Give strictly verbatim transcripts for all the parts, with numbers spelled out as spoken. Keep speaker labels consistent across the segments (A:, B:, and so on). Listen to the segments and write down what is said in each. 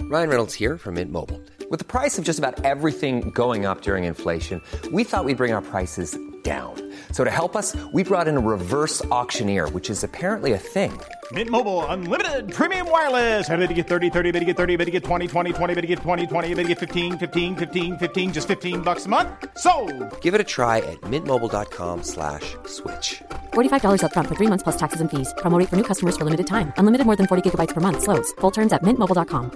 A: Ryan Reynolds here from Mint Mobile. With the price of just about everything going up during inflation, we thought we'd bring our prices down. So to help us, we brought in a reverse auctioneer, which is apparently a thing.
B: Mint Mobile Unlimited Premium Wireless. How to get thirty, thirty, how to get thirty, how to get twenty, twenty, twenty, how to get twenty, twenty, how to get fifteen, fifteen, fifteen, fifteen, just fifteen bucks a month? Sold!
A: Give it a try at mintmobile.com slash switch.
C: forty-five dollars up front for three months plus taxes and fees. Promo rate for new customers for limited time. Unlimited more than forty gigabytes per month. Slows full terms at mint mobile dot com.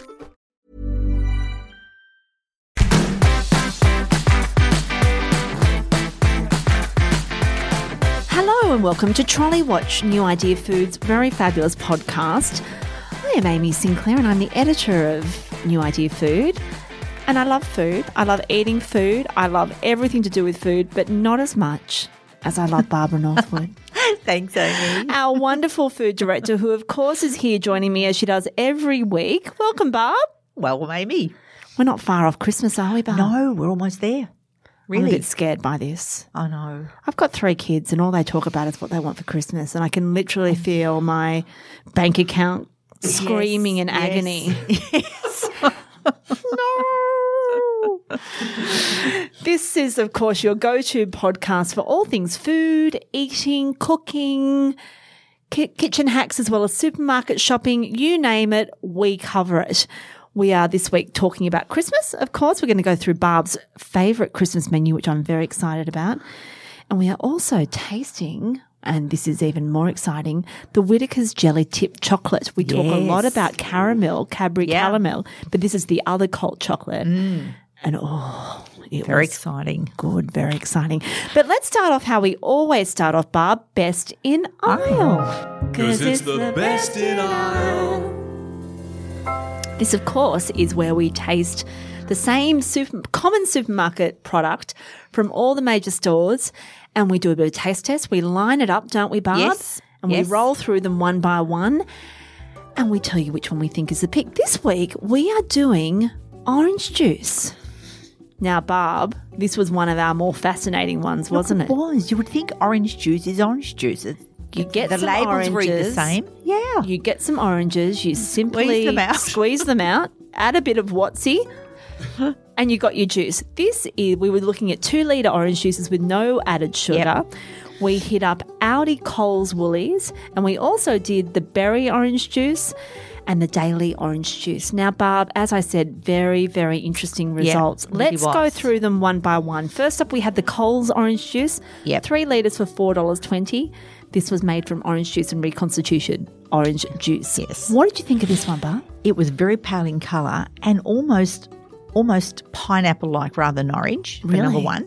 D: Hello and welcome to Trolley Watch, New Idea Foods' very fabulous podcast. I am Amy Sinclair and I'm the editor of New Idea Food. And I love food. I love eating food. I love everything to do with food, but not as much as I love Barbara Northwood.
E: Thanks, Amy.
D: Our wonderful food director, who of course is here joining me as she does every week. Welcome, Barb.
E: Welcome, Amy.
D: We're not far off Christmas, are we, Barb?
E: No, we're almost there. Really?
D: I'm a bit scared by this.
E: I know.
D: I've got three kids and all they talk about is what they want for Christmas, and I can literally feel my bank account screaming
E: yes,
D: in agony.
E: Yes.
D: No. This is, of course, your go-to podcast for all things food, eating, cooking, ki- kitchen hacks, as well as supermarket shopping. You name it, we cover it. We are this week talking about Christmas. Of course, we're going to go through Barb's favourite Christmas menu, which I'm very excited about. And we are also tasting, and this is even more exciting, the Whittaker's Jelly Tip Chocolate. We talk
E: Yes.
D: a lot about caramel, Cadbury
E: Yeah.
D: caramel, but this is the other cold chocolate. Mm. And oh, it
E: Very
D: was
E: exciting.
D: good, very exciting. But let's start off how we always start off, Barb, best in aisle.
F: Because it's the best in aisle.
D: This, of course, is where we taste the same super, common supermarket product from all the major stores, and we do a bit of taste test. We line it up, don't we, Barb?
E: Yes.
D: And
E: Yes.
D: we roll through them one by one, and we tell you which one we think is the pick. This week, we are doing orange juice. Now, Barb, this was one of our more fascinating ones, wasn't
E: Look,
D: it?
E: It was. You would think orange juice is orange juice. It's,
D: You get
E: the
D: some
E: labels
D: oranges.
E: read the same. Yeah.
D: You get some oranges, you simply
E: Squeeze them out.
D: squeeze them out, add a bit of Watsy, and you got your juice. This is, we were looking at two litre orange juices with no added sugar.
E: Yep.
D: We hit up Aldi, Coles, Woolies, and we also did the berry orange juice and the daily orange juice. Now, Barb, as I said, very, very interesting results.
E: really
D: Let's go
E: was.
D: through them one by one. First up, we had the Coles orange juice,
E: Yep.
D: three litres for four dollars twenty. This was made from orange juice and reconstituted orange juice.
E: Yes.
D: What did you think of this one, Barb?
E: It was very pale in colour and almost almost pineapple-like rather than orange, for
D: Really?
E: number one.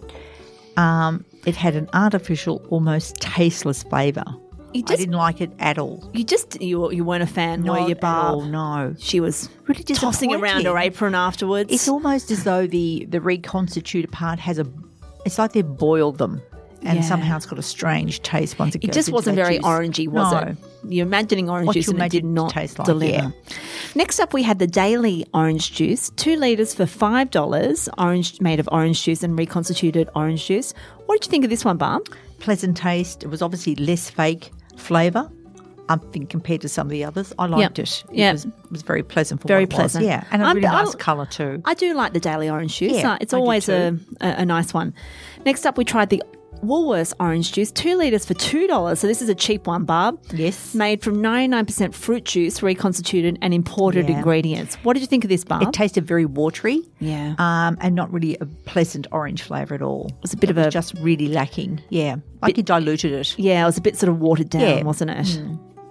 E: Um, it had an artificial, almost tasteless flavour.
D: You
E: I
D: just,
E: didn't like it at all.
D: you just, you, you weren't a fan, were
E: Not
D: you,
E: at
D: Barb?
E: all, no.
D: She was
E: Really
D: tossing around her
E: disappointing.
D: apron afterwards.
E: It's almost as though the, the reconstituted part has a, it's like they've boiled them and
D: Yeah.
E: somehow it's got a strange taste once it
D: It
E: goes
D: just
E: into
D: wasn't
E: that
D: very
E: juice.
D: orangey, was
E: No.
D: it? You're imagining orange
E: What
D: juice
E: you
D: and it did
E: imagine it
D: not
E: tastes like,
D: deliver.
E: yeah.
D: Next up, we had the daily orange juice, two litres for five dollars, orange made of orange juice and reconstituted orange juice. What did you think of this one, Barb?
E: Pleasant taste. It was obviously less fake flavour. I think compared to some of the others, I liked
D: Yep.
E: it. It
D: Yeah.
E: was, was very pleasant for
D: Very
E: what it was.
D: pleasant.
E: Yeah, and a
D: I'm-
E: really
D: I-
E: nice colour too.
D: I do like the daily orange juice.
E: Yeah,
D: Uh, it's
E: I do
D: always a,
E: too.
D: a, a nice one. Next up, we tried the Woolworths orange juice, two litres for two dollars. So this is a cheap one, Barb.
E: Yes.
D: Made from ninety-nine percent fruit juice, reconstituted and imported
E: Yeah.
D: ingredients. What did you think of this, Barb?
E: It tasted very watery.
D: Yeah.
E: Um, and not really a pleasant orange flavour at all. It
D: was a bit of
E: was
D: a-
E: just really lacking. Yeah, like you diluted it.
D: Yeah, it was a bit sort of watered down,
E: Yeah.
D: wasn't it?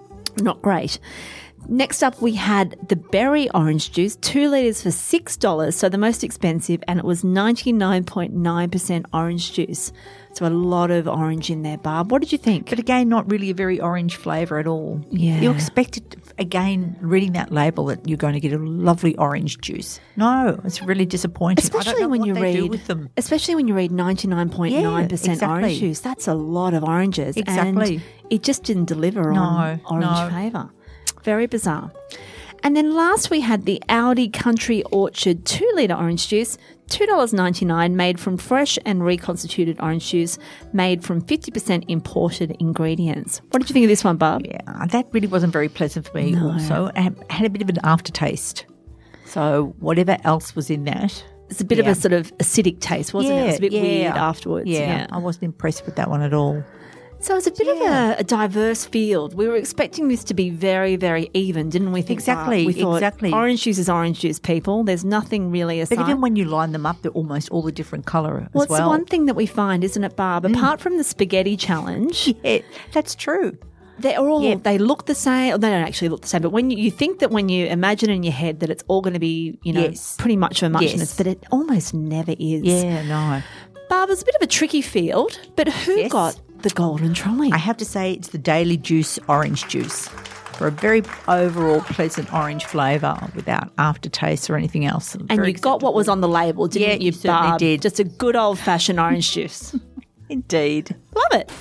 D: Not great. Next up, we had the berry orange juice, two litres for six dollars, so the most expensive, and it was ninety-nine point nine percent orange juice. So a lot of orange in there, Barb. What did you think?
E: But again, not really a very orange flavour at all.
D: Yeah.
E: You expected, again, reading that label that you're going to get a lovely orange juice. No, it's really disappointing. I don't
D: Especially
E: know
D: when
E: what
D: you
E: they
D: read,
E: do with them.
D: especially when you read ninety-nine point nine percent
E: Yeah,
D: orange
E: exactly.
D: juice. That's a lot of oranges.
E: Exactly.
D: And it just didn't deliver
E: No,
D: on orange
E: no.
D: flavour. Very bizarre. And then last we had the Aldi Country Orchard two litre orange juice, two dollars ninety-nine, made from fresh and reconstituted orange juice, made from fifty percent imported ingredients. What did you think of this one, Barb?
E: Yeah, that really wasn't very pleasant for me
D: No.
E: also. It had- had a bit of an aftertaste. So whatever else was in that.
D: It's a bit
E: Yeah.
D: of a sort of acidic taste, wasn't it? It was a bit
E: yeah.
D: weird afterwards.
E: Yeah.
D: Yeah.
E: I wasn't impressed with that one at all.
D: So it's a bit of a, a diverse field. We were expecting this to be very, very even, didn't we think?
E: Exactly,
D: Bart? We thought
E: exactly.
D: orange juice is orange juice, people. There's nothing really aside.
E: But even when you line them up, they're almost all a different colour
D: well,
E: as
D: it's
E: well.
D: the one thing that we find, isn't it, Barb? Apart from the spaghetti challenge,
E: Yeah, that's true.
D: they're all
E: Yeah.
D: they look the same. Or they don't actually look the same. But when you, you think that when you imagine in your head that it's all going to be, you know,
E: Yes.
D: pretty much of a muchness,
E: Yes.
D: but it almost never is.
E: Yeah, no.
D: Barb, it's a bit of a tricky field, but who
E: Yes.
D: got the golden trolley?
E: I have to say it's the Daily Juice orange juice for a very overall pleasant orange flavour without aftertaste or anything else.
D: and
E: Very
D: you got what was on the label, didn't
E: Yeah,
D: you,
E: you certainly
D: Barb?
E: did.
D: Just a good old-fashioned orange juice.
E: Indeed.
D: Love it.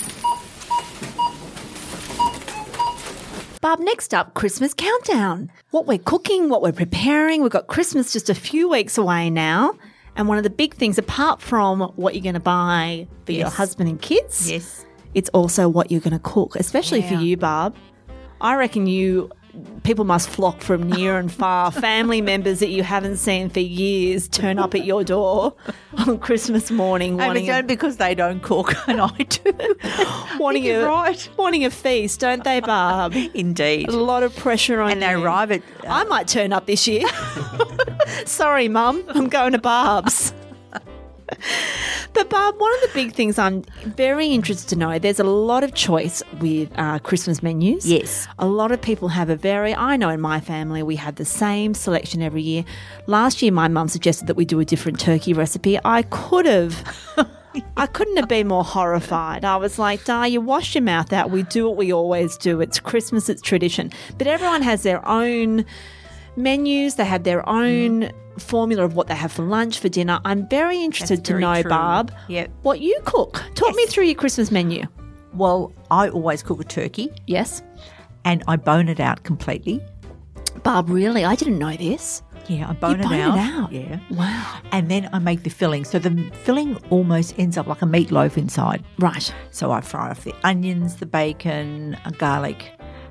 D: Barb, next up, Christmas countdown. What we're cooking, what we're preparing. We've got Christmas just a few weeks away now. And one of the big things, apart from what you're going to buy for your
E: Yes.
D: husband and kids,
E: Yes.
D: it's also what you're going to cook, especially for
E: Yeah.
D: you, Barb. I reckon you people must flock from near and far. Family members that you haven't seen for years turn up at your door on Christmas morning
E: And
D: wanting
E: it's
D: a,
E: only because they don't cook and I do.
D: wanting,
E: You're
D: a,
E: right.
D: wanting a feast, don't they, Barb?
E: Indeed.
D: A lot of pressure on
E: And they
D: you.
E: arrive at
D: I might turn up this year. Sorry, Mum, I'm going to Barb's. But Barb, one of the big things I'm very interested to know, there's a lot of choice with uh, Christmas menus.
E: Yes.
D: A lot of people have a very, I know in my family we have the same selection every year. Last year my mum suggested that we do a different turkey recipe. I could have, I couldn't have been more horrified. I was like, Dar, you wash your mouth out. We do what we always do. It's Christmas, it's tradition. But everyone has their own menus. They have their own formula of what they have for lunch, for dinner. I'm very interested
E: That's
D: to
E: very
D: know,
E: true.
D: Barb,
E: Yep.
D: what you cook. Talk me through your Christmas menu.
E: Well, I always cook a turkey
D: Yes.
E: and I bone it out completely.
D: Barb, really? I didn't know this.
E: Yeah, I bone,
D: You
E: it,
D: bone it
E: out.
D: out?
E: Yeah.
D: Wow.
E: And then I make the filling. So the filling almost ends up like a meatloaf inside.
D: Right.
E: So I fry off the onions, the bacon, a garlic.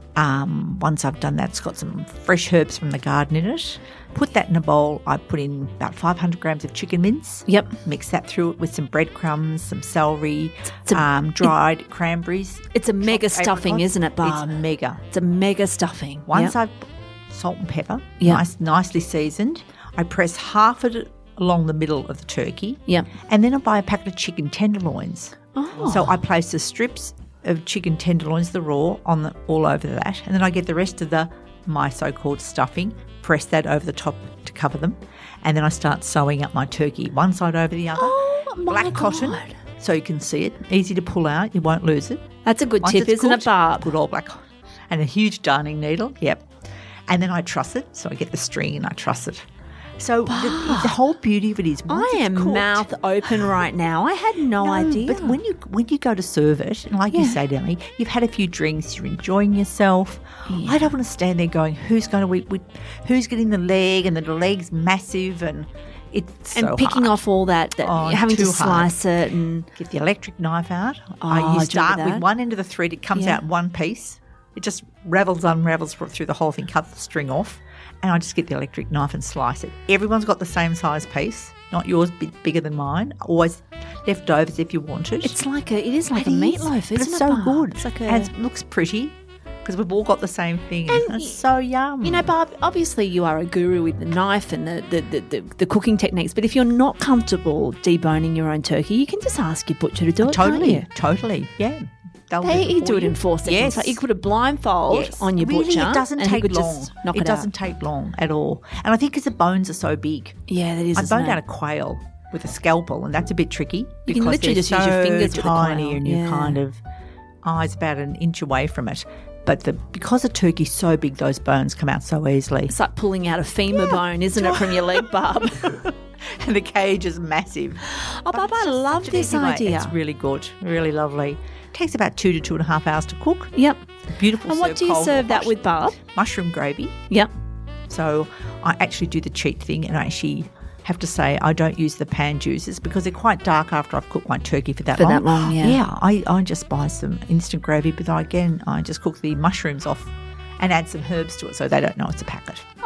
E: Um, once I've done that, it's got some fresh herbs from the garden in it. Put that in a bowl. I put in about five hundred grams of chicken mince.
D: Yep.
E: Mix that through it with some breadcrumbs, some celery,
D: It's a-
E: um, dried cranberries.
D: It's a mega
E: chopped
D: stuffing,
E: apricots.
D: isn't it, Barb?
E: It's mega.
D: It's a mega stuffing.
E: Once
D: Yep.
E: I've salt and pepper,
D: Yeah.
E: nice, nicely seasoned, I press half of it along the middle of the turkey.
D: Yep.
E: And then I buy a packet of chicken tenderloins.
D: Oh.
E: So I place the strips of chicken tenderloins, the raw, on the, all over that. And then I get the rest of the, my so-called stuffing, press that over the top to cover them. And then I start sewing up my turkey, one side over the other.
D: Oh, my
E: Black cotton,
D: God.
E: so you can see it. Easy to pull out. You won't lose it.
D: That's a good
E: Once
D: tip,
E: it's
D: isn't it,
E: cooked,
D: Barb?
E: Good old black cotton. And a huge darning needle. Yep. And then I truss it. So I get the string and I truss it. So the, the whole beauty of it is once
D: I
E: it's
D: am
E: cooked-
D: mouth open right now. I had no,
E: No,
D: idea.
E: But when you when you go to serve it, and like you
D: Yeah.
E: say, Demi, you've had a few drinks, you're enjoying yourself. I don't want to stand there going, "Who's going to eat? With, who's getting the leg?" And the leg's massive, and it's
D: and
E: so
D: picking
E: hard.
D: off all that, that
E: Oh,
D: having to
E: too hard.
D: slice it and
E: Get the electric knife out.
D: Oh,
E: I,
D: do you
E: you start
D: remember
E: with
D: that?
E: one end of the thread. It comes
D: Yeah.
E: out one piece. It just ravels, unravels through the whole thing. Cut the string off, and I just get the electric knife and slice it. Everyone's got the same size piece. Not yours, a bit bigger than mine. Always leftovers if you want it.
D: it's like a it is like
E: It
D: a
E: is,
D: meatloaf,
E: but
D: isn't
E: it's
D: it?
E: so
D: Barb?
E: good.
D: It's like a,
E: and it looks pretty because we've all got the same thing.
D: And
E: And it's so yum.
D: you know, Barb, obviously you are a guru with the knife and the, the, the, the, the cooking techniques, but if you're not comfortable deboning your own turkey, you can just ask your butcher to do it,
E: totally,
D: can't you?
E: totally, yeah. They'll
D: They
E: do it,
D: do
E: for
D: it
E: you.
D: in four seconds.
E: Yes.
D: Like you could put a blindfold
E: Yes.
D: on your
E: really,
D: butcher.
E: It doesn't
D: and he
E: take
D: could
E: long.
D: Just knock
E: it
D: it,
E: doesn't
D: out.
E: take long at all. And I think because the bones are so big.
D: Yeah, that is.
E: I
D: isn't
E: boned
D: it?
E: out a quail with a scalpel, and that's a bit tricky.
D: You can
E: because
D: literally
E: they're
D: just use your
E: so
D: fingers with a
E: tiny,
D: quail.
E: and you're
D: Yeah.
E: kind of eyes about an inch away from it. But the because the turkey's so big, those bones come out so easily.
D: It's like pulling out a femur bone, isn't it, from your leg, Barb?
E: And the cage is massive.
D: Oh, Barb, I love
E: Such an
D: this
E: easy way.
D: idea.
E: It's really good, really lovely. Takes about two to two and a half hours to cook.
D: Yep.
E: Beautiful.
D: And what
E: serve
D: do you
E: cold
D: serve
E: or
D: that
E: hot.
D: with, Barb?
E: Mushroom gravy.
D: Yep.
E: So I actually do the cheat thing, and I actually have to say I don't use the pan juices because they're quite dark after I've cooked my turkey for that
D: For
E: long.
D: that long, yeah.
E: Yeah, I, I just buy some instant gravy, but I, again, I just cook the mushrooms off and add some herbs to it so they don't know it's a packet.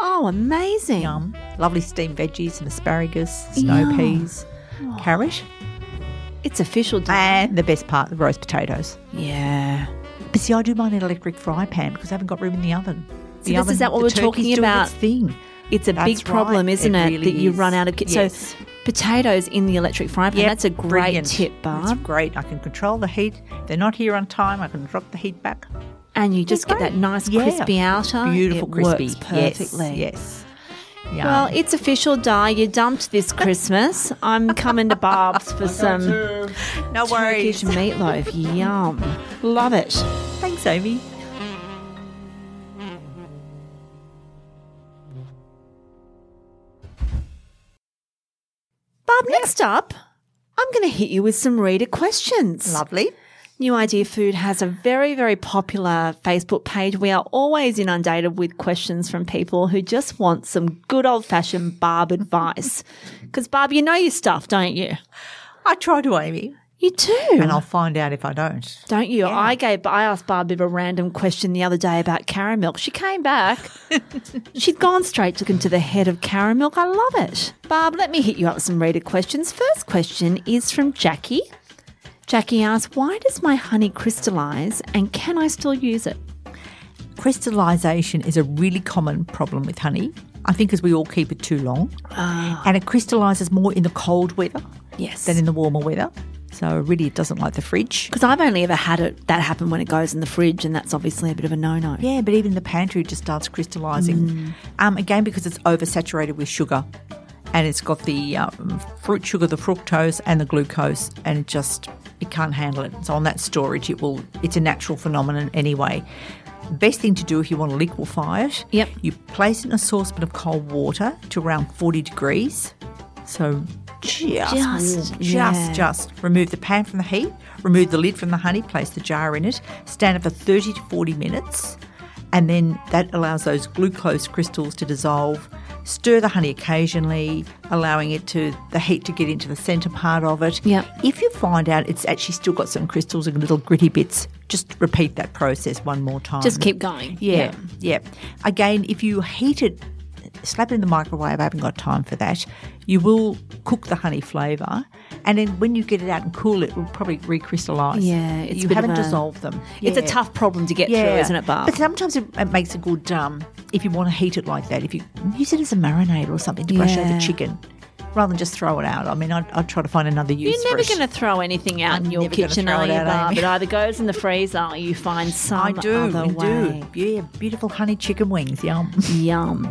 D: Oh, amazing.
E: Yum. Lovely steamed veggies, some asparagus, snow
D: Yum.
E: peas, carrot,
D: It's official. Di.
E: and the best part, the roast potatoes.
D: Yeah.
E: But see, I do mine in an electric fry pan because I haven't got room in the oven.
D: So
E: The
D: this-
E: oven,
D: is that what
E: the
D: we're
E: turkey's
D: talking
E: doing
D: about?
E: its thing.
D: It's a
E: That's
D: big problem,
E: right.
D: isn't
E: It
D: it,
E: really
D: that you
E: is.
D: run out of... Ki-
E: Yes.
D: So potatoes in the electric fry pan,
E: Yep,
D: that's a great
E: brilliant.
D: tip,
E: It's
D: Barb.
E: great. I can control the heat. If they're not here on time, I can drop the heat back.
D: And you just get
E: great.
D: that nice
E: Yeah.
D: crispy outer.
E: Beautiful
D: it
E: crispy.
D: Works perfectly.
E: Yes, yes. Yum.
D: Well, it's official, Di. You dumped this Christmas. I'm coming to Barb's for some
E: no worries.
D: Turkish meatloaf. Yum. Love it.
E: Thanks, Amy.
D: Barb, next up, I'm going to hit you with some reader questions.
E: Lovely.
D: New Idea Food has a very, very popular Facebook page. We are always inundated with questions from people who just want some good old-fashioned Barb advice. Because, Barb, you know your stuff, don't you?
E: I try to, Amy,
D: You do.
E: and I'll find out if I don't.
D: Don't you?
E: Yeah.
D: I gave. I asked Barb a random question the other day about carrot milk. She came back. She'd gone straight to, into the head of carrot milk. I love it. Barb, let me hit you up with some reader questions. First question is from Jackie. Jackie asks, why does my honey crystallise and can I still use it?
E: Crystallization is a really common problem with honey. I think as we all keep it too long. And it crystallizes more in the cold weather
D: Yes.
E: than in the warmer weather. So really it doesn't like the fridge.
D: Because I've only ever had it that happen when it goes in the fridge, and that's obviously a bit of a no-no.
E: Yeah, but even in the pantry it just starts crystallizing. Um, again, because it's oversaturated with sugar. And it's got the um, fruit sugar, the fructose and the glucose, and it just, it can't handle it. So on that storage, it will, it's a natural phenomenon anyway. Best thing to do if you want to liquefy it,
D: Yep.
E: you place it in a saucepan of cold water to around forty degrees. So just,
D: Just,
E: warm,
D: yeah.
E: just, just remove the pan from the heat, remove the lid from the honey, place the jar in it, stand it for thirty to forty minutes, and then that allows those glucose crystals to dissolve. Stir the honey occasionally, allowing it to the heat to get into the centre part of it.
D: Yep.
E: If you find out it's actually still got some crystals and little gritty bits, just repeat that process one more time.
D: Just keep going.
E: Yeah, yeah. Again, if you heat it, slap it in the microwave, I haven't got time for that, you will cook the honey flavour, and then when you get it out and cool it, it will probably recrystallise.
D: Yeah, it's a
E: you
D: bit of
E: haven't
D: a-
E: dissolved them.
D: It's a
E: Yeah.
D: tough problem to get through, isn't it, Barb?
E: But sometimes it, it makes a good, um, if you want to heat it like that, if you use it as a marinade or something to brush
D: Yeah.
E: over chicken, rather than just throw it out. I mean, I'd, I'd try to find another use
D: You're
E: for
D: never
E: it.
D: going to throw anything out
E: I'm
D: in your
E: never gonna
D: kitchen,
E: throw
D: are
E: it
D: you,
E: out,
D: Barb?
E: Amy.
D: It either goes in the freezer or you find some
E: I do,
D: other
E: I
D: way.
E: do. Yeah, beautiful honey chicken wings, yum.
D: Yum.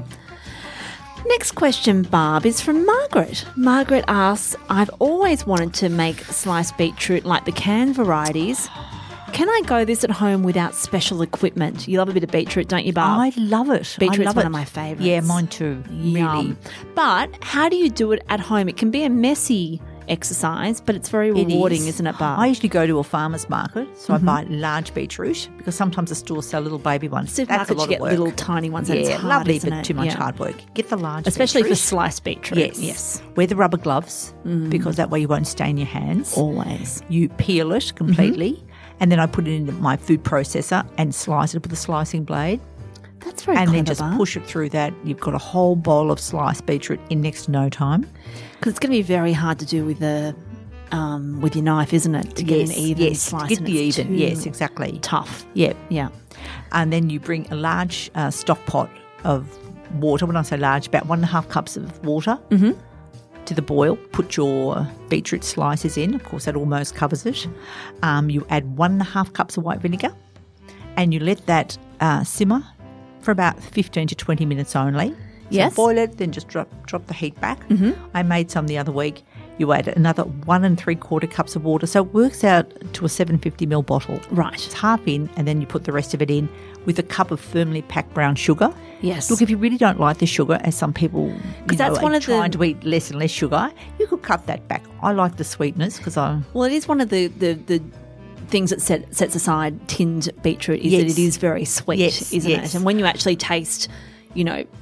D: Next question, Barb, is from Margaret. Margaret asks, I've always wanted to make sliced beetroot like the canned varieties. Can I go this at home without special equipment? You love a bit of beetroot, don't you, Barb?
E: I love it.
D: Beetroot's
E: I love
D: one
E: it.
D: of my favourites.
E: Yeah, mine too. Really.
D: Yum. But how do you do it at home? It can be a messy exercise, but it's very
E: It
D: rewarding,
E: is.
D: isn't it, Barb?
E: I usually go to a farmer's market, so I buy large beetroot because sometimes the stores sell little baby ones. That's a
D: Supermarkets,
E: lot
D: you
E: of
D: get
E: work.
D: little tiny ones, and
E: Yeah,
D: it's hard,
E: lovely,
D: isn't
E: but
D: it?
E: too much
D: Yeah.
E: hard work. Get the large
D: Especially for
E: beetroot.
D: sliced beetroot.
E: Yes.
D: Yes.
E: Wear the rubber gloves because that way you won't stain your hands.
D: Always.
E: You peel it completely, and then I put it into my food processor and slice it with a slicing blade.
D: That's very
E: and
D: clever,
E: then just
D: Barb.
E: push it through that. You've got a whole bowl of sliced beetroot in next to no time.
D: Because it's going to be very hard to do with the um, with your knife, isn't it? To get
E: yes,
D: an even
E: yes,
D: slice.
E: get
D: and
E: the
D: it's
E: even.
D: too
E: Yes, exactly.
D: Tough.
E: Yeah.
D: Yeah.
E: And then you bring a large uh, stock pot of water. When I say large, about one and a half cups of water
D: Mm-hmm.
E: to the boil. Put your beetroot slices in. Of course, that almost covers it. Um, you add one and a half cups of white vinegar, and you let that uh, simmer for about fifteen to twenty minutes only. So
D: Yes.
E: boil it, then just drop drop the heat back. Mm-hmm. I made some the other week. You add another one and three quarter cups of water, so it works out to a seven hundred fifty milliliter bottle.
D: Right.
E: It's half in, and then you put the rest of it in with a cup of firmly packed brown sugar.
D: Yes.
E: Look, if you really don't like the sugar, as some people, you
D: 'Cause
E: know,
D: that's one
E: are
D: of the-
E: trying to eat less and less sugar, you could cut that back. I like the sweetness because I.
D: Well, it is one of the the, the things that set, sets aside tinned beetroot is
E: Yes.
D: that it is very sweet,
E: Yes,
D: isn't
E: yes.
D: it? And when you actually taste, you know,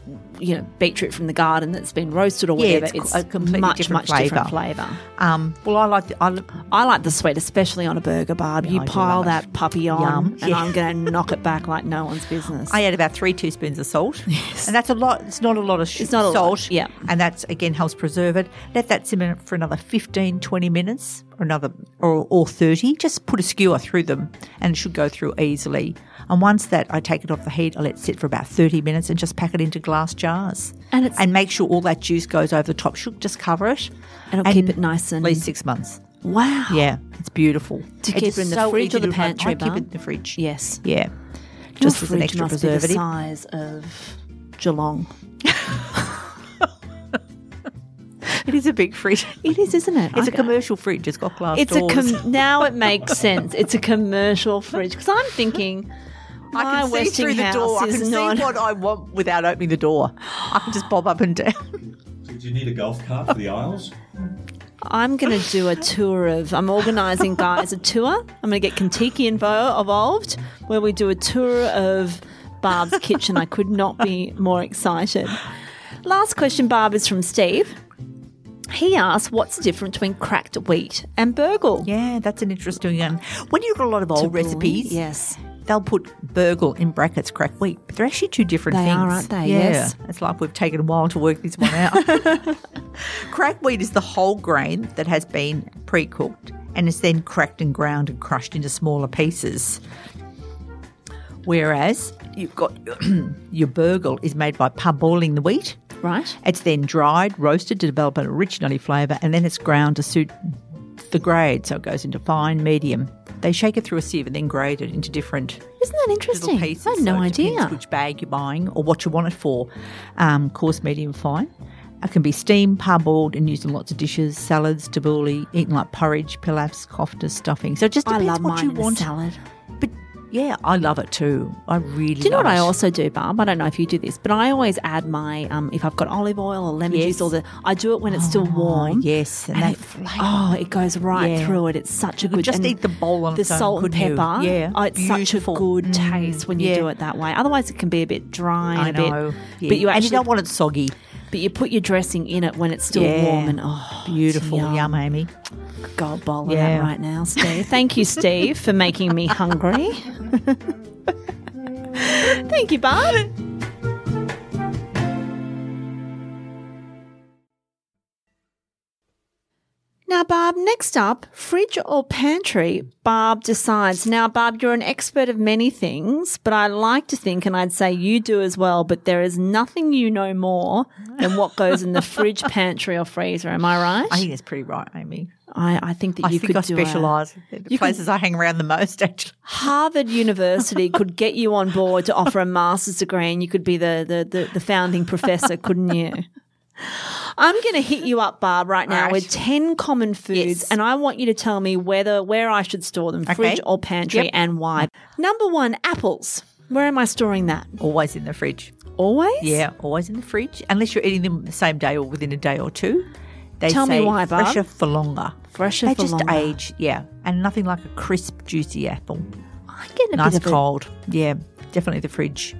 D: you know, beetroot from the garden that's been roasted or
E: Yeah,
D: whatever.
E: it's a completely
D: much,
E: different
D: much different
E: flavour.
D: flavour.
E: Um, well, I like the, I,
D: I like the sweet, especially on a burger, Barb.
E: Yeah,
D: you
E: I do
D: pile
E: love it.
D: that puppy on,
E: Yum.
D: and
E: Yeah.
D: I'm going to knock it back like no one's business.
E: I add about three teaspoons of salt. Yes. And that's a lot. It's not a lot of sh-
D: It's not a lot,
E: salt.
D: yeah.
E: And that's, again, helps preserve it. Let that simmer for another fifteen, twenty minutes or another or, or thirty. Just put a skewer through them and it should go through easily. And once that, I take it off the heat, I let it sit for about thirty minutes and just pack it into glass jars.
D: And it's-
E: and make sure all that juice goes over the top. Should just cover it.
D: And it'll keep it nice and-
E: At least six months.
D: Wow.
E: Yeah, it's beautiful.
D: To
E: It's
D: keep it in the
E: so
D: fridge
E: easy
D: or the
E: to do. I-
D: pantry,
E: I keep
D: Barb?
E: it in the fridge.
D: Yes.
E: Yeah.
D: Your
E: Just as an
D: fridge
E: extra
D: must be the
E: preservative.
D: size of Geelong.
E: It is a big fridge.
D: It is, isn't it?
E: It's
D: I-
E: a commercial fridge. It's got glass
D: It's a
E: doors.
D: com- now it makes sense. It's a commercial fridge because I'm thinking.
E: I
D: my
E: can see
D: Westinghouse
E: through the door. I
D: is
E: can
D: not-
E: see what I want without opening the door. I can just bob up and down.
F: Do you need a golf cart for the aisles?
D: I'm going to do a tour of. I'm organising, guys, a tour. I'm going to get Kentucky invo- involved, where we do a tour of Barb's kitchen. I could not be more excited. Last question, Barb, is from Steve. He asks, "What's the difference between cracked wheat and burgle?"
E: Yeah, that's an interesting one. When you've got a lot of old recipes,
D: yes,
E: they'll put burgle in brackets cracked wheat, but they're actually two different
D: They
E: things.
D: are, aren't they?
E: Yeah.
D: Yes.
E: It's like we've taken a while to work this one out. Cracked wheat is the whole grain that has been pre-cooked and is then cracked and ground and crushed into smaller pieces. Whereas you've got your burgle is made by parboiling the wheat.
D: right.
E: It's then dried, roasted to develop a rich nutty flavour, and then it's ground to suit the grade. So it goes into fine, medium. They shake it through a sieve and then grade it into different
D: Isn't that interesting?
E: little pieces.
D: I had no
E: so it depends
D: idea.
E: which bag you're buying or what you want it for. Um, coarse, medium, fine. It can be steamed, parboiled, and used in lots of dishes, salads, tabbouleh, eaten like porridge, pilafs, koftas, stuffing. So it just
D: I
E: depends
D: love
E: what
D: mine
E: you
D: in a
E: want.
D: salad.
E: But yeah, I love it too. I really.
D: Do you know
E: love
D: what I
E: it.
D: also do, Barb? I don't know if you do this, but I always add my um, if I've got olive oil or lemon
E: Yes.
D: juice, or the I do it when it's still
E: Oh,
D: warm.
E: yes, and
D: and
E: that
D: it,
E: flavour.
D: oh, it goes right
E: Yeah.
D: through it. It's such a
E: You could
D: good.
E: just
D: and
E: eat the bowl on
D: the
E: its own,
D: salt and
E: couldn't you?
D: pepper.
E: Yeah,
D: oh, it's such a
E: beautiful.
D: good
E: Mm,
D: taste when you
E: yeah.
D: do it that way. Otherwise, it can be a bit dry.
E: I
D: and a
E: know.
D: bit,
E: Yeah.
D: but you
E: and
D: actually
E: you don't want it soggy.
D: but you put your dressing in it when it's still
E: Yeah.
D: warm and oh,
E: Beautiful.
D: it's
E: Yum, Amy.
D: Got a bowl of
E: Yeah.
D: that right now, Steve. Thank you, Steve, for making me hungry. Thank you, Barb. Now, Barb, next up, fridge or pantry? Barb decides. Now, Barb, you're an expert of many things, but I like to think, and I'd say you do as well, but there is nothing you know more than what goes in the fridge, pantry, or freezer. Am I right?
E: I think that's pretty right, Amy.
D: I, I think that
E: I
D: you
E: think
D: could
E: I
D: do a-
E: specialise in the
D: you could-
E: places I hang around the most, actually.
D: Harvard University could get you on board to offer a master's degree, and you could be the the, the, the founding professor, couldn't you? I'm going to hit you up, Barb, right now
E: All right.
D: with ten common foods,
E: Yes.
D: and I want you to tell me whether where I should store them,
E: Okay.
D: fridge or pantry,
E: Yep.
D: and why. Number one, apples. Where am I storing that?
E: Always in the fridge.
D: Always?
E: Yeah, always in the fridge. Unless you're eating them the same day or within a day or two. They
D: Tell me
E: say
D: why, Barb.
E: fresher for longer.
D: Fresher
E: they
D: for
E: just
D: longer.
E: age, yeah. And nothing like a crisp, juicy apple.
D: I get a
E: Nice
D: bit of a-
E: cold. Yeah, definitely the fridge.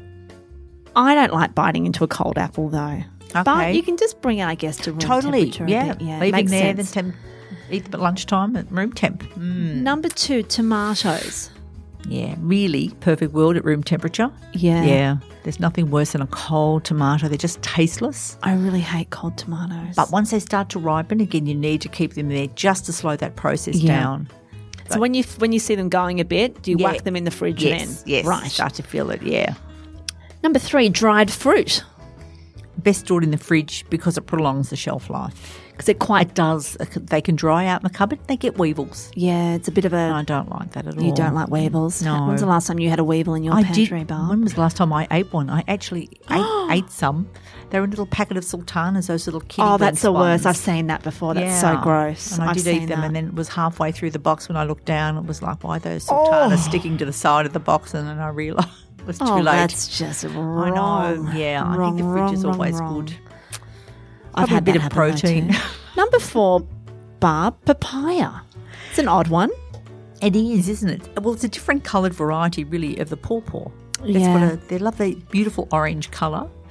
D: I don't like biting into a cold apple, though. But
E: Okay.
D: you can just bring it, I guess, to room
E: Totally,
D: temperature. a
E: yeah.
D: bit. yeah.
E: Leave them
D: makes
E: there,
D: sense.
E: then temp- eat them at lunchtime at room temp. Mm.
D: Number two, tomatoes.
E: Yeah, really perfect world at room temperature.
D: Yeah.
E: Yeah, there's nothing worse than a cold tomato. They're just tasteless.
D: I really hate cold tomatoes.
E: But once they start to ripen, again, you need to keep them there just to slow that process
D: Yeah.
E: down.
D: so when you when you see them going a bit, do you
E: Yeah.
D: whack them in the fridge
E: Yes,
D: then?
E: yes.
D: Right.
E: Start to feel it, yeah.
D: Number three, dried fruit.
E: Best stored in the fridge because it prolongs the shelf life.
D: Because they're quite,
E: It does. They can dry out in the cupboard. They get weevils.
D: yeah, it's a bit of
E: And
D: a,
E: I don't like that at all.
D: you don't like weevils.
E: No.
D: When's the last time you had a weevil in your
E: I
D: pantry,
E: did.
D: Barb?
E: When was the last time I ate one? I actually ate, ate some. They were in a little packet of sultanas, those little kitty
D: Oh, that's the
E: ones.
D: worst. I've seen that before. That's so
E: Yeah.
D: gross.
E: And I
D: I've
E: did
D: seen
E: eat them,
D: that.
E: and then it was halfway through the box when I looked down. It was like, why are those sultanas sticking to the side of the box? And then I realised it was too
D: oh,
E: late.
D: that's just
E: I
D: wrong.
E: know. Yeah, I
D: Wrong,
E: think the fridge
D: wrong,
E: is
D: wrong,
E: always
D: wrong.
E: good.
D: I've
E: Probably
D: had
E: a bit
D: that
E: of
D: happen though
E: protein.
D: too. Number four, Barb, papaya. It's an odd one.
E: It is, isn't it? Well, it's a different coloured variety, really, of the pawpaw. That's
D: Yeah.
E: what a, they love the beautiful orange colour.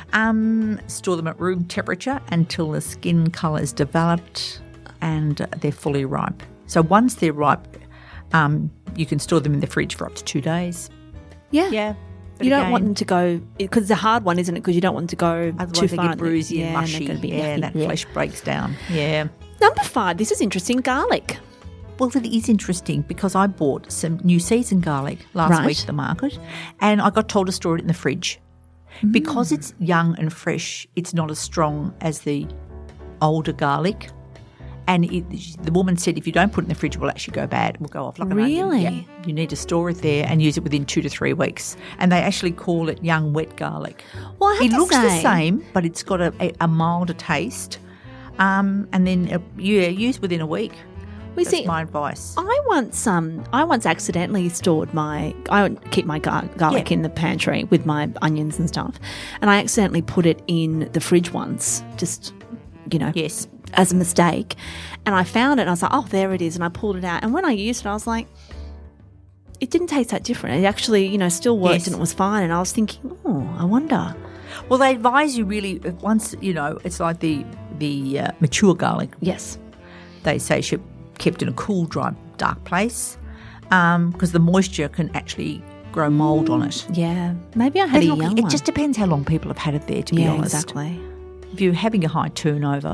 E: Um, store them at room temperature until the skin colour is developed and they're fully ripe. So once they're ripe, um, you can store them in the fridge for up to two days.
D: Yeah.
E: Yeah. But
D: You don't
E: again,
D: want them to go, because it's a hard one, isn't it? Because you don't want them to go
E: otherwise
D: too
E: they
D: far.
E: get bruisey
D: yeah,
E: and
D: they're
E: mushy.
D: gonna be
E: Yeah, and
D: yucky.
E: that flesh breaks down. Yeah.
D: Number five, this is interesting, garlic.
E: Well, it is interesting because I bought some new season garlic last
D: Right.
E: week at the market and I got told to store it in the fridge.
D: Mm.
E: Because it's young and fresh, it's not as strong as the older garlic. And it, the woman said if you don't put it in the fridge, it will actually go bad. It will go off like an onion.
D: Really?
E: Yeah. You need to store it there and use it within two to three weeks. And they actually call it young wet garlic.
D: Well, I have
E: it
D: to
E: looks the
D: say-
E: same, but it's got a, a, a milder taste. Um, and then, uh, yeah, use within a week.
D: We
E: That's
D: see.
E: my advice.
D: I once, um, I once accidentally stored my. I would keep my gar- garlic
E: Yeah.
D: in the pantry with my onions and stuff, and I accidentally put it in the fridge once, just you know,
E: Yes.
D: as a mistake. And I found it, and I was like, "Oh, there it is!" And I pulled it out, and when I used it, I was like, "It didn't taste that different. It actually, you know, still worked,
E: Yes.
D: and it was fine." And I was thinking, "Oh, I wonder."
E: Well, they advise you really uh, once you know it's like the the uh, mature garlic.
D: Yes,
E: They say should kept in a cool, dry, dark place because the moisture can actually grow mould on it.
D: yeah, maybe I had
E: But
D: a
E: look,
D: young
E: it
D: one.
E: just depends how long people have had it there. To be
D: yeah,
E: honest,
D: exactly.
E: if you're having a high turnover,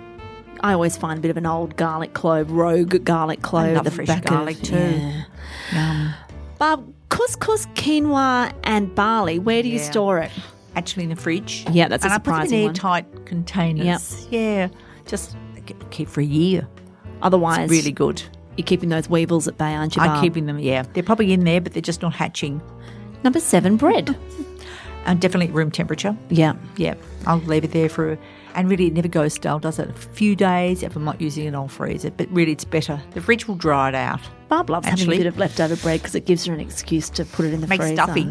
D: I always find a bit of an old garlic clove, rogue garlic clove.
E: love
D: at the
E: fresh
D: back
E: garlic
D: of,
E: too.
D: Yeah. Barb, couscous, quinoa, and barley. Where do you
E: Yeah.
D: store it?
E: actually in the fridge.
D: Yeah, that's a
E: and I put them
D: surprising
E: in
D: one.
E: airtight containers. Yeah, just k- keep for a year.
D: Otherwise,
E: It's really good.
D: you're keeping those weevils at bay, aren't you, Barb?
E: I'm keeping them. Yeah, they're probably in there, but they're just not hatching.
D: Number seven, bread.
E: And definitely room temperature.
D: yeah.
E: Yeah, I'll leave it there for, and really it never goes stale, does it? A few days, if I'm not using it, I'll freeze it. But really, it's better. The fridge will dry it out.
D: Barb loves having
E: Actually.
D: a bit of leftover bread because it gives her an excuse to put it in the
E: Makes
D: freezer.
E: stuffing.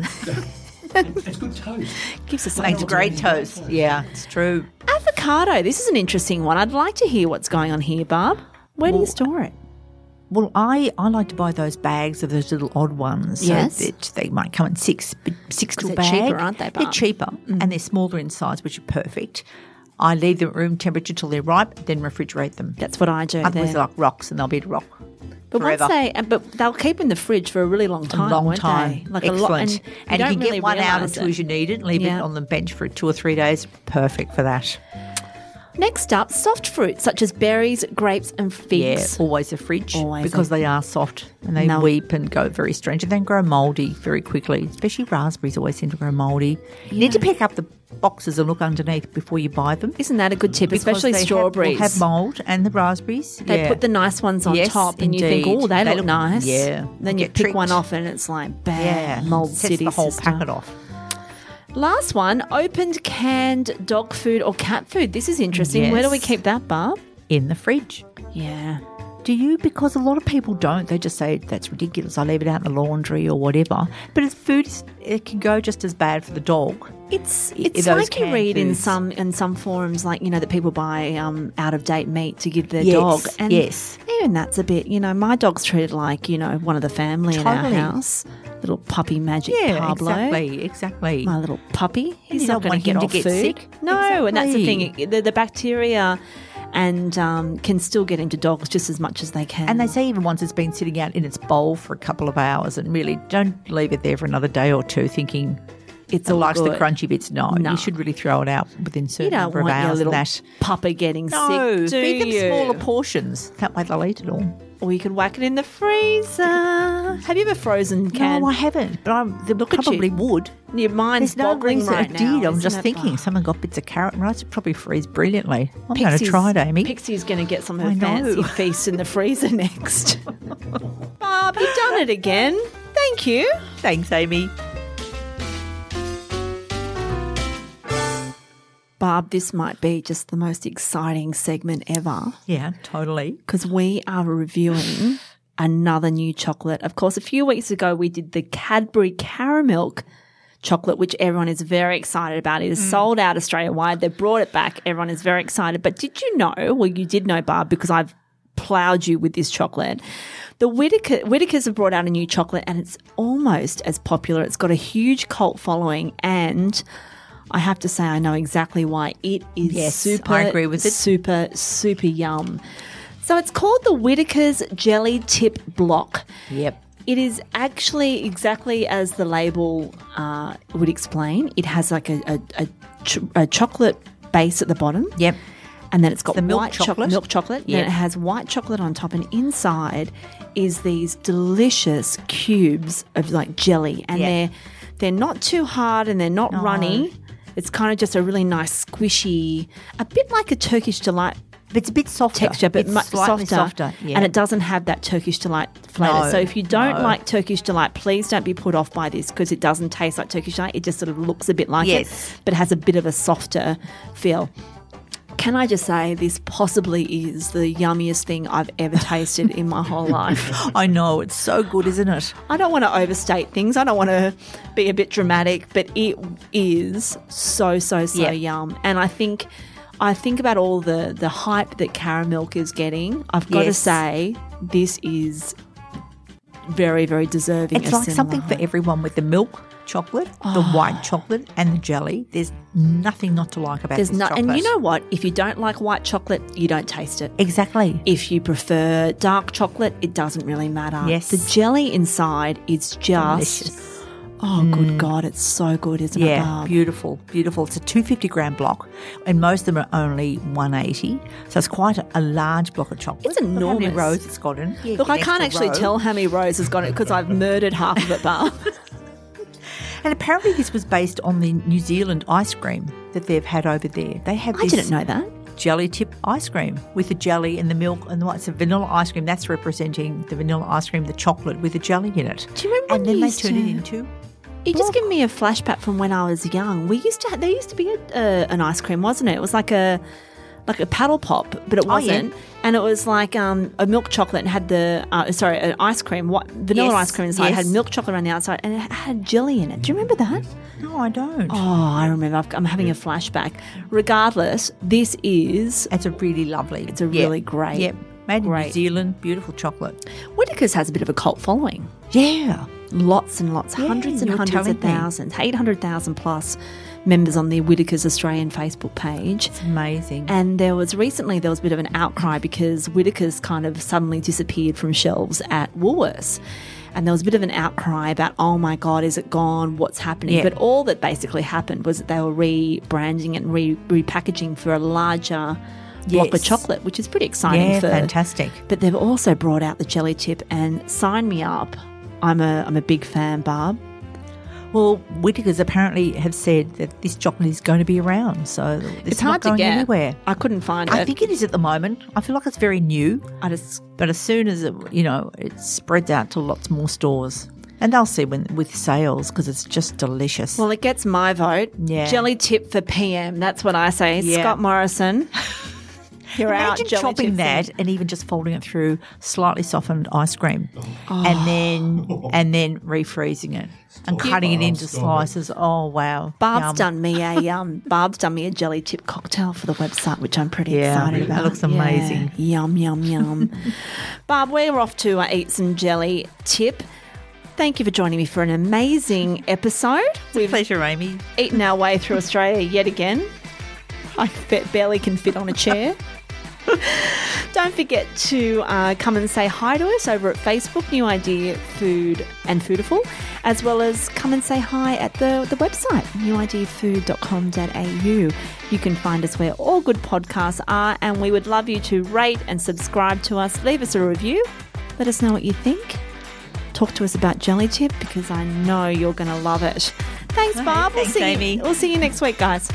F: It's good toast.
D: Gives her
E: Makes
D: something.
E: great toast. Yeah, it's true.
D: Avocado. This is an interesting one. I'd like to hear what's going on here, Barb. Where do you
E: Well,
D: store it?
E: Well, I, I like to buy those bags of those little odd ones. So
D: Yes.
E: that they might come in six six little
D: they're
E: bags.
D: cheaper, aren't they,
E: They're
D: Barb?
E: cheaper and they're smaller in size, which are perfect. I leave them at room temperature till they're ripe, then refrigerate them.
D: That's what I do.
E: Otherwise,
D: there.
E: they're like rocks and they'll be rock.
D: But
E: forever.
D: once they, uh, but they'll keep in the fridge for a really long time.
E: a long
D: won't
E: time.
D: They? Like
E: Excellent.
D: a lot, and, you
E: and
D: don't
E: you can
D: really
E: get one out
D: realise
E: until
D: it.
E: you need it. Leave
D: Yeah.
E: it on the bench for two or three days. Perfect for that.
D: Next up, soft fruits such as berries, grapes, and
E: Yeah,
D: figs.
E: always the fridge
D: Always
E: because
D: a-
E: they are soft and they
D: No.
E: weep and go very strange and then grow mouldy very quickly. Especially raspberries always seem to grow mouldy. You need to pick up the boxes and look underneath before you buy them.
D: Isn't that a good tip?
E: Because
D: Especially
E: they have-
D: strawberries.
E: Have, mould and the raspberries.
D: They
E: yeah.
D: put the nice ones on
E: Yes,
D: top, and you think,
E: indeed.
D: "Oh, they,
E: They
D: look,
E: look-
D: nice."
E: yeah.
D: Then you
E: Get
D: pick one
E: tricked.
D: off, and it's like, bam,
E: yeah
D: mold
E: sets
D: city
E: the whole
D: sister.
E: packet off.
D: Last one, opened canned dog food or cat food. This is interesting. Where do we
E: Yes.
D: keep that, Barb?
E: In the fridge.
D: Yeah.
E: Do you? Because a lot of people don't. They just say that's ridiculous. I leave it out in the laundry or whatever. But it's food. It can go just as bad for the dog.
D: It's
E: I-
D: it's
E: those
D: like you
E: canned
D: read in
E: foods.
D: some in some forums, like you know that people buy um, out of date meat to give their
E: Yes,
D: dog, and
E: yes.
D: even that's a bit. You know, my dog's treated like you know one of the family
E: Totally.
D: in our house, little puppy Magic
E: Yeah,
D: Pablo.
E: exactly, exactly.
D: My little puppy. He's
E: you
D: not
E: don't
D: going
E: want
D: to get
E: him to
D: off
E: get
D: food.
E: sick.
D: No, and that's the
E: Exactly.
D: thing. The, the bacteria and um, can still get into dogs just as much as they can.
E: And they say even once it's been sitting out in its bowl for a couple of hours, and really don't leave it there for another day or two thinking
D: it's
E: it
D: all
E: likes
D: good.
E: the crunchy bits. No,
D: No.
E: you should really throw it out within a
D: You
E: certain
D: don't
E: number of
D: want your
E: hours.
D: little
E: and that.
D: pupper getting
E: No,
D: sick, do
E: feed them
D: you?
E: smaller portions. That way they'll eat it all.
D: Or you could whack it in the freezer. Have you ever frozen canned?
E: No, I haven't, but I they
D: Look at
E: probably
D: you.
E: would.
D: Your mind's
E: There's no
D: boggling
E: reason
D: right
E: it
D: now.
E: did. I'm
D: isn't
E: just
D: it,
E: thinking,
D: Barb?
E: someone got bits of carrot and rice. It probably freeze brilliantly. I'm going to
D: Pixie's-
E: try it, Amy.
D: Pixie's going to get some of her
E: I know.
D: fancy feast in the freezer next. Barb, you've done it again. Thank you.
E: Thanks, Amy.
D: Barb, this might be just the most exciting segment ever
E: Yeah, totally.
D: because we are reviewing another new chocolate. Of course, a few weeks ago we did the Cadbury Caramilk chocolate, which everyone is very excited about. It is sold out Australia-wide. They brought it back. Everyone is very excited. But did you know, well, you did know, Barb, because I've ploughed you with this chocolate. The Whittaker, Whittakers have brought out a new chocolate and it's almost as popular. It's got a huge cult following and I have to say I know exactly why. It is
E: Yes,
D: super,
E: I agree with it.
D: super, super yum. So it's called the Whittaker's Jelly Tip Block.
E: Yep.
D: It is actually exactly as the label uh, would explain. It has like a, a, a, ch- a chocolate base at the bottom.
E: Yep.
D: And then it's got
E: the milk
D: white chocolate,
E: chocolate.
D: milk chocolate.
E: Yep.
D: Then it has white chocolate on top, and inside is these delicious cubes of like jelly, and
E: Yep.
D: they're they're not too hard and they're not
E: No.
D: runny. It's kind of just a really nice squishy, a bit like a Turkish delight
E: But it's a bit softer.
D: texture, but
E: it's
D: much
E: slightly
D: softer,
E: softer. Yeah.
D: and it doesn't have that Turkish delight flavour.
E: No,
D: so if you don't
E: no.
D: like Turkish delight, please don't be put off by this because it doesn't taste like Turkish delight. It just sort of looks a bit like
E: Yes.
D: it, but it has a bit of a softer feel. Can I just say this possibly is the yummiest thing I've ever tasted in my whole life.
E: I know, it's so good, isn't it?
D: I don't want to overstate things. I don't want to be a bit dramatic, but it is so, so, so
E: Yeah.
D: yum. And I think I think about all the, the hype that Caramilk is getting. I've got to
E: Yes.
D: say, this is very, very deserving.
E: It's
D: a
E: like
D: similar
E: something for
D: hype.
E: everyone with the milk chocolate, the white chocolate, and the jelly. There's nothing not to like about
D: There's
E: this
D: no,
E: chocolate.
D: and you know what? If you don't like white chocolate, you don't taste it.
E: Exactly.
D: If you prefer dark chocolate, it doesn't really matter.
E: Yes.
D: The jelly inside is just,
E: Delicious.
D: oh, good God, it's so good, isn't it,
E: Yeah,
D: Barb?
E: beautiful, beautiful. It's a two hundred fifty gram block, and most of them are only one eighty. So it's quite a, a large block of chocolate.
D: It's
E: Look how many
D: enormous.
E: rows it's got in. Yeah,
D: Look,
E: an
D: I can't
E: extra
D: actually
E: row.
D: tell how many rows has got it because I've murdered half of it, Barb.
E: And apparently, this was based on the New Zealand ice cream that they've had over there. They have
D: I
E: this
D: didn't know that.
E: jelly tip ice cream with the jelly and the milk and what's a vanilla ice cream. That's representing the vanilla ice cream, the chocolate with the jelly in it.
D: Do you remember
E: And
D: when
E: then
D: you
E: they
D: used
E: turn
D: to-
E: it into.
D: You just give me a flashback from when I was young. We used to have, there used to be a, uh, an ice cream, wasn't it? It was like a like a paddle pop, but it
E: Oh, yeah.
D: wasn't. And it was like um, a milk chocolate and had the uh, sorry, an ice cream, what vanilla
E: Yes,
D: ice cream inside. It had
E: yes.
D: milk chocolate around the outside, and it had jelly in it. Do you remember that?
E: No, I don't.
D: Oh, I remember. I've, I'm having a flashback. Regardless, this is
E: It's a really lovely.
D: It's a really great-
E: Yep. Made in New
D: great.
E: Zealand. Beautiful chocolate.
D: Whittaker's has a bit of a cult following.
E: Yeah.
D: Lots and lots,
E: Yeah,
D: hundreds and
E: you were
D: hundreds
E: telling
D: of
E: me.
D: thousands, eight hundred thousand plus members on the Whittaker's Australian Facebook page.
E: It's amazing.
D: And there was recently, there was a bit of an outcry because Whittaker's kind of suddenly disappeared from shelves at Woolworths. And there was a bit of an outcry about, oh my God, is it gone? What's happening?
E: Yeah.
D: But all that basically happened was that they were rebranding and re- repackaging for a larger block of
E: Yes.
D: chocolate, which is pretty exciting.
E: Yeah,
D: for,
E: fantastic.
D: But they've also brought out the jelly tip, and sign me up. I'm a I'm a big fan, Barb.
E: Well, Whittaker's apparently have said that this chocolate is going to be around, so this
D: It's
E: is not
D: hard to
E: going
D: get.
E: anywhere.
D: I couldn't find
E: I
D: it.
E: think it is at the moment. I feel like it's very new,
D: I just
E: but as soon as it, you know, it spreads out to lots more stores, and they'll see when with sales because it's just delicious.
D: well, it gets my vote.
E: Yeah.
D: Jelly tip for P M. That's what I say.
E: Yeah.
D: Scott Morrison. You're out.
E: Imagine
D: jelly
E: chopping
D: tip
E: that
D: thing.
E: and even just folding it through slightly softened ice cream,
D: Oh.
E: and then and then refreezing it and cutting it into slices. Oh wow!
D: Barb's
E: Yum.
D: done me a um. Barb's done me a jelly tip cocktail for the website, which I'm pretty
E: Yeah,
D: excited
E: that
D: about.
E: looks amazing.
D: Yeah. Yum yum yum. Barb, we're off to uh, eat some jelly tip. Thank you for joining me for an amazing episode. We've
E: Pleasure, Amy.
D: eaten our way through Australia yet again. I bet barely can fit on a chair. Don't forget to uh, come and say hi to us over at Facebook, New Idea Food and Foodiful, as well as come and say hi at the, the website, new idea food dot com dot a u. You can find us where all good podcasts are, and we would love you to rate and subscribe to us. Leave us a review. Let us know what you think. Talk to us about Jelly Tip because I know you're going to love it. Thanks, Barb.
E: Thanks,
D: we'll see
E: Amy.
D: You, we'll see you next week, guys.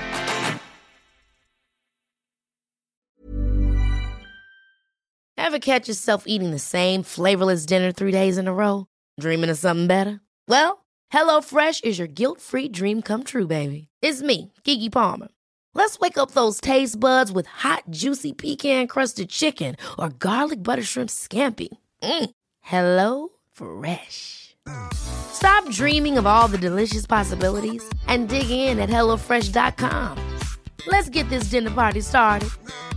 G: Ever catch yourself eating the same flavorless dinner three days in a row? Dreaming of something better? Well, HelloFresh is your guilt-free dream come true, baby. It's me, Keke Palmer. Let's wake up those taste buds with hot, juicy pecan-crusted chicken or garlic butter shrimp scampi. Mm. Hello Fresh. Stop dreaming of all the delicious possibilities and dig in at hello fresh dot com. Let's get this dinner party started.